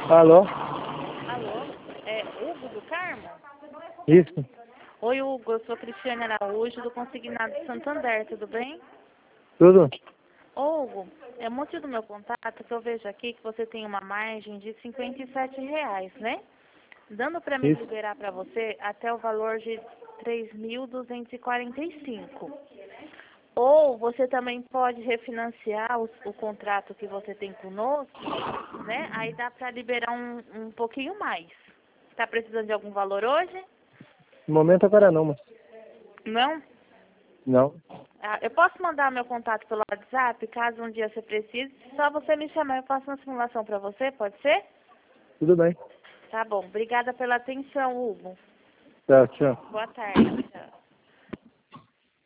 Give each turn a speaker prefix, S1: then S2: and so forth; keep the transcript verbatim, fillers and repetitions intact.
S1: Alô?
S2: Alô? É Hugo do Carmo?
S1: Isso?
S2: Oi, Hugo. Eu sou a Cristiane Araújo, do Consignado Santander. Tudo bem?
S1: Tudo?
S2: Ô, Hugo, é motivo do meu contato que eu vejo aqui que você tem uma margem de cinquenta e sete reais, né? Dando para me
S1: Isso?
S2: liberar para você até o valor de três mil duzentos e quarenta e cinco. Ou você também pode refinanciar o, o contrato que você tem conosco, né? Aí dá para liberar um, um pouquinho mais. Está precisando de algum valor hoje?
S1: No momento agora não, mas...
S2: Não?
S1: Não.
S2: Ah, eu posso mandar meu contato pelo WhatsApp, caso um dia você precise. Só você me chamar, eu faço uma simulação para você, pode ser?
S1: Tudo bem.
S2: Tá bom. Obrigada pela atenção, Hugo.
S1: Tchau, tchau.
S2: Boa tarde. Tchau.